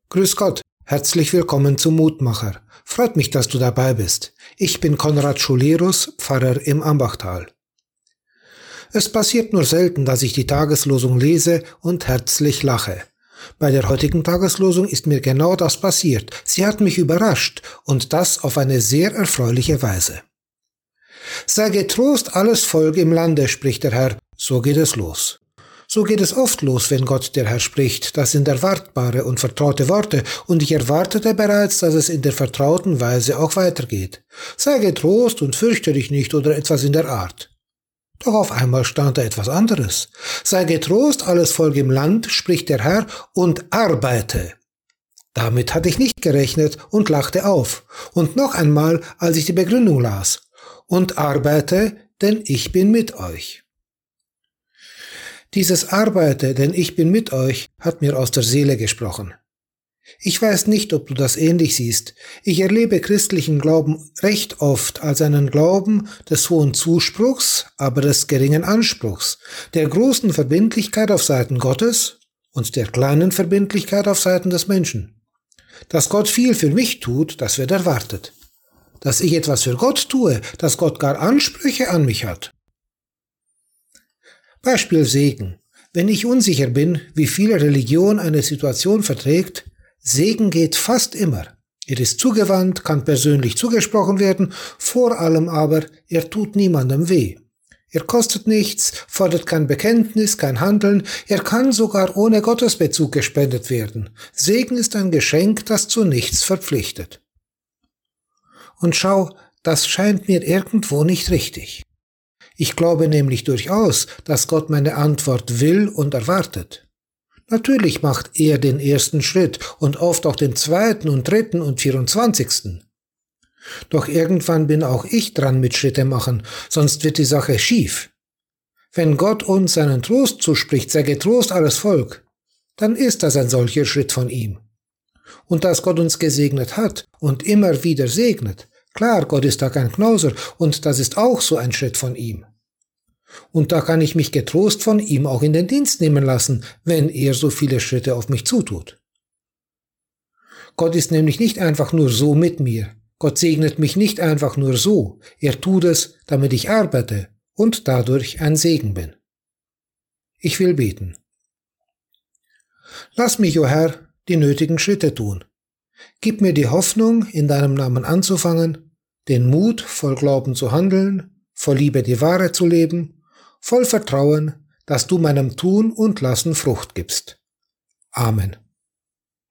Grüß Gott, herzlich willkommen zum Mutmacher. Freut mich, dass du dabei bist. Ich bin Konrad Schulerus, Pfarrer im Ambachtal. Es passiert nur selten, dass ich die Tageslosung lese und herzlich lache. Bei der heutigen Tageslosung ist mir genau das passiert. Sie hat mich überrascht und das auf eine sehr erfreuliche Weise. Sei getrost alles Volk im Lande, spricht der Herr. So geht es los. So geht es oft los, wenn Gott der Herr spricht. Das sind erwartbare und vertraute Worte, und ich erwartete bereits, dass es in der vertrauten Weise auch weitergeht. Sei getrost und fürchte dich nicht oder etwas in der Art. Doch auf einmal stand da etwas anderes. Sei getrost, alles Volk im Land, spricht der Herr, und arbeite. Damit hatte ich nicht gerechnet und lachte auf. Und noch einmal, als ich die Begründung las. Und arbeite, denn ich bin mit euch. Dieses Arbeite, denn ich bin mit euch, hat mir aus der Seele gesprochen. Ich weiß nicht, ob du das ähnlich siehst. Ich erlebe christlichen Glauben recht oft als einen Glauben des hohen Zuspruchs, aber des geringen Anspruchs, der großen Verbindlichkeit auf Seiten Gottes und der kleinen Verbindlichkeit auf Seiten des Menschen. Dass Gott viel für mich tut, das wird erwartet. Dass ich etwas für Gott tue, dass Gott gar Ansprüche an mich hat. Beispiel Segen. Wenn ich unsicher bin, wie viel Religion eine Situation verträgt, Segen geht fast immer. Er ist zugewandt, kann persönlich zugesprochen werden, vor allem aber, er tut niemandem weh. Er kostet nichts, fordert kein Bekenntnis, kein Handeln, er kann sogar ohne Gottesbezug gespendet werden. Segen ist ein Geschenk, das zu nichts verpflichtet. Und schau, das scheint mir irgendwo nicht richtig. Ich glaube nämlich durchaus, dass Gott meine Antwort will und erwartet. Natürlich macht er den ersten Schritt und oft auch den zweiten und dritten und 24. Doch irgendwann bin auch ich dran mit Schritte machen, sonst wird die Sache schief. Wenn Gott uns seinen Trost zuspricht, sei getrost alles Volk, dann ist das ein solcher Schritt von ihm. Und dass Gott uns gesegnet hat und immer wieder segnet, klar, Gott ist da kein Knauser und das ist auch so ein Schritt von ihm. Und da kann ich mich getrost von ihm auch in den Dienst nehmen lassen, wenn er so viele Schritte auf mich zutut. Gott ist nämlich nicht einfach nur so mit mir. Gott segnet mich nicht einfach nur so. Er tut es, damit ich arbeite und dadurch ein Segen bin. Ich will beten. Lass mich, o Herr, die nötigen Schritte tun. Gib mir die Hoffnung, in deinem Namen anzufangen, den Mut, voll Glauben zu handeln, voll Liebe die Wahrheit zu leben, voll Vertrauen, dass du meinem Tun und Lassen Frucht gibst. Amen.